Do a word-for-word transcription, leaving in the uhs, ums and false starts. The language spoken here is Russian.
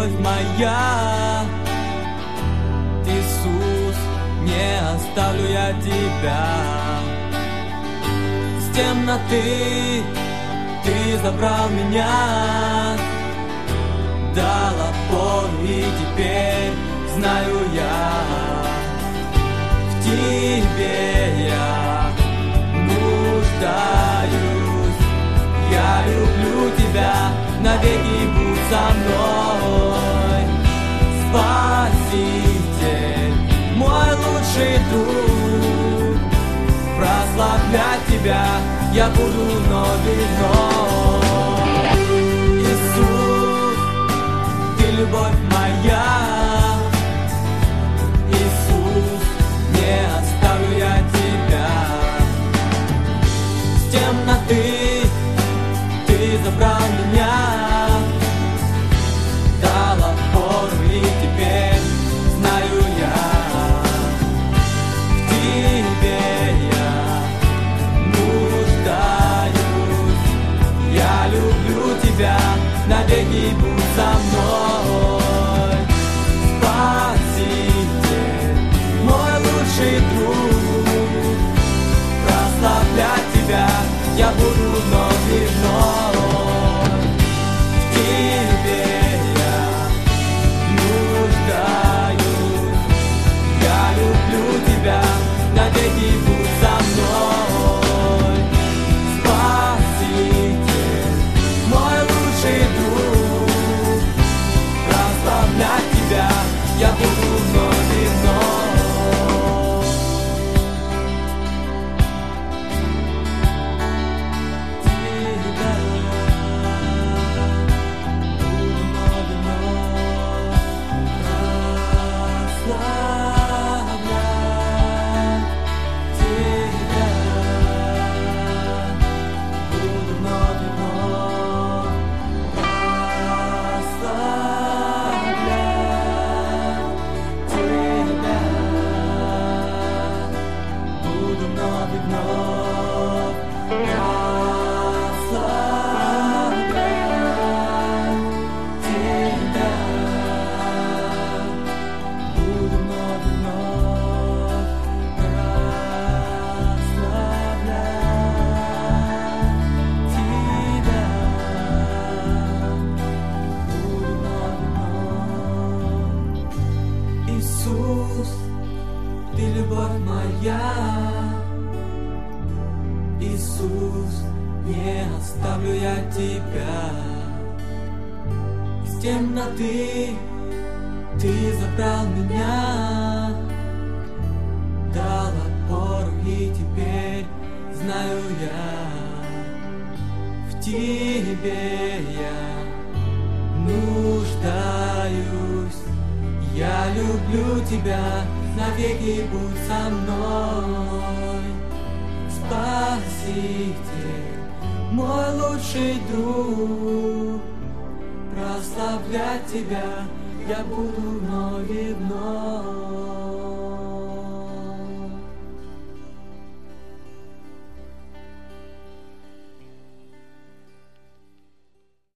любовь моя. Иисус, не оставлю я тебя. Из темноты ты забрал меня, дал опору, и теперь знаю я, в тебе я нуждаюсь. Я люблю тебя, навеки будь со мной. Спаситель, мой лучший друг, прославлять тебя я буду вновь и вновь. Иисус, ты любовь моя. Иисус, не оставлю я тебя. С темноты ты забрал меня, дал опору, и теперь знаю я, в тебе я нуждаюсь. Я люблю тебя, навеки будь со мной. Спаситель, мой лучший друг, прославлять тебя я буду вновь и вновь. В тебе я нуждаюсь. Я люблю тебя, навеки будь со мной. Спаситель, мой лучший друг, прославлять тебя я буду вновь и вновь. Иисус, ты любовь моя. Иисус, не оставлю я тебя. Из темноты ты забрал меня, дал опору, и теперь знаю я, в тебе я нуждаюсь. Я люблю тебя, навеки будь со мной. Спаситель, мой лучший друг, прославлять тебя я буду вновь и вновь.